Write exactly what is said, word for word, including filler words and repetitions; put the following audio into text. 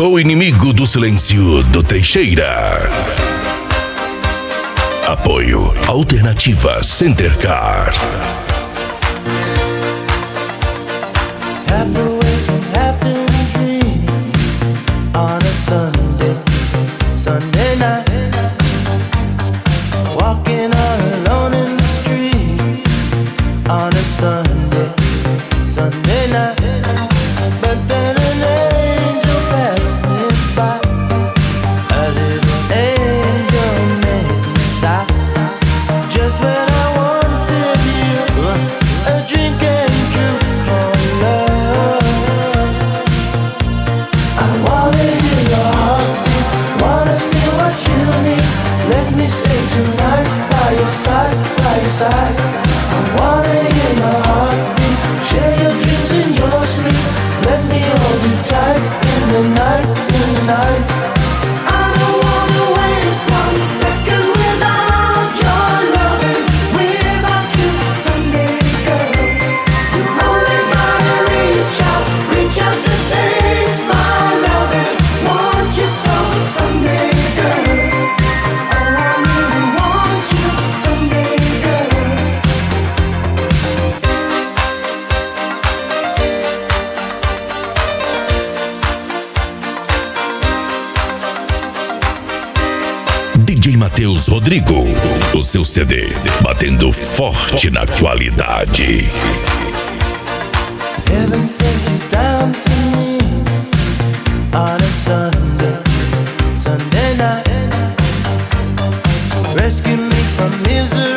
O inimigo do silêncio do Teixeira. Apoio Alternativa Centercar. Half awake from afternoon dreams on a Sunday, Sunday night. Walking all alone in the street on a Sunday, Sunday night. But then an angel passed me by, a little angel made me sigh. Just when I wanted you, a dream came true called love. I wanna hear your heartbeat, wanna feel what you need. Let me stay tonight by your side, by your side. I wanna hear your heartbeat, share your dreams in your sleep. Let me hold you tight in the night, in the night. I don't wanna waste one second without your loving, without you, Sunday girl. You only gotta reach out, reach out to taste my loving. Want you so, Sunday girl. Oh, I really want you, Sunday girl. D J Matheus Rodrigo, o seu C D, batendo forte na qualidade. Heaven sent you down to me on a Sunday, Sunday night, to rescue me from misery.